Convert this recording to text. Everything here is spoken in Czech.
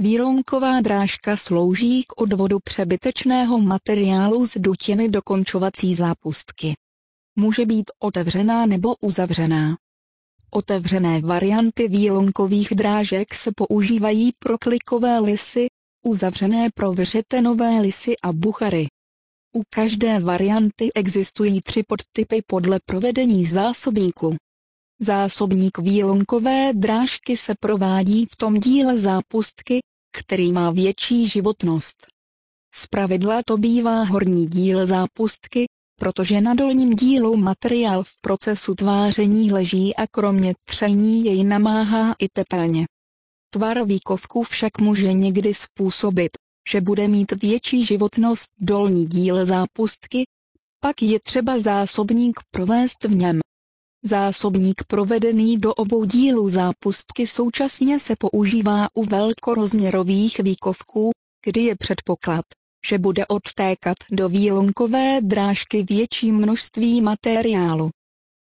Výlonková drážka slouží k odvodu přebytečného materiálu z dutiny do končovací zápustky. Může být otevřená nebo uzavřená. Otevřené varianty výlonkových drážek se používají pro klikové lisy, uzavřené pro vřetenové lisy a buchary. U každé varianty existují 3 podtypy podle provedení zásobníku. Zásobník výlonkové drážky se provádí v tom díle zápustky, který má větší životnost. Zpravidla to bývá horní díl zápustky, protože na dolním dílu materiál v procesu tváření leží a kromě tření jej namáhá i tepelně. Tvar výkovku však může někdy způsobit, že bude mít větší životnost dolní díl zápustky, pak je třeba zásobník provést v něm. Zásobník provedený do obou dílů zápustky současně se používá u velkorozměrových výkovků, kdy je předpoklad, že bude odtékat do výlonkové drážky větší množství materiálu.